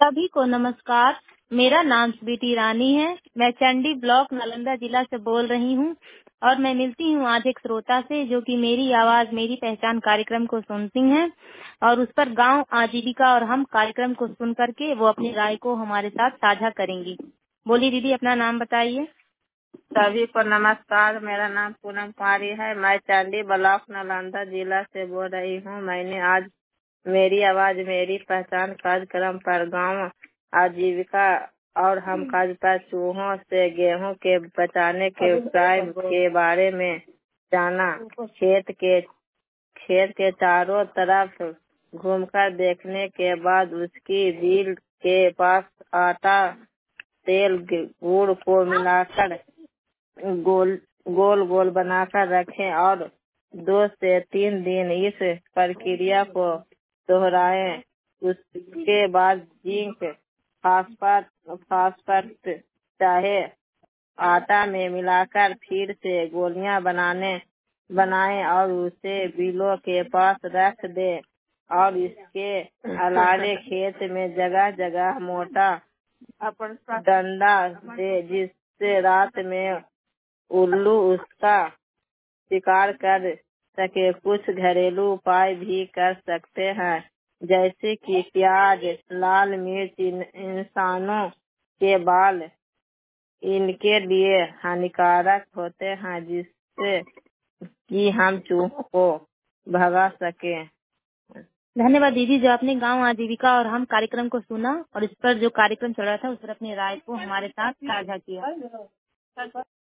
सभी को नमस्कार। मेरा नाम स्वीटी रानी है। मैं चंडी ब्लॉक नालंदा जिला से बोल रही हूँ और मैं मिलती हूँ आज एक श्रोता से जो कि मेरी आवाज मेरी पहचान कार्यक्रम को सुनती हैं और उस पर गांव आजीविका और हम कार्यक्रम को सुन करके वो अपनी राय को हमारे साथ साझा करेंगी। बोलिए दीदी, अपना नाम बताइए। सभी को नमस्कार। मेरा नाम पूनम कुमारी है। मैं चंडी ब्लॉक नालंदा जिला से बोल रही हूँ। मैंने आज मेरी आवाज मेरी पहचान कार्यक्रम पर गांव आजीविका और हम काज पर चूहों से गेहूं के बचाने के उपाय के बारे में जाना। खेत के चारों तरफ घूमकर देखने के बाद उसकी बिल के पास आटा तेल गुड़ को मिलाकर गोल गोल गोल बनाकर रखें और 2 से 3 दिन इस प्रक्रिया को दोहराएं। उसके बाद जिंक फास्फेट चाहे आटा में मिलाकर फिर से गोलियां बनाएं और उसे बिलों के पास रख दें। और इसके अलावे खेत में जगह जगह मोटा डंडा दे जिससे रात में उल्लू उसका शिकार कर सके। कुछ घरेलू उपाय भी कर सकते हैं, जैसे कि प्याज, लाल मिर्च, इंसानों के बाल इनके लिए हानिकारक होते हैं, जिससे कि हम चूहों को भगा सके। धन्यवाद दीदी, जो आपने गांव आजीविका और हम कार्यक्रम को सुना और इस पर जो कार्यक्रम चल रहा था उस पर अपनी राय को हमारे साथ साझा किया।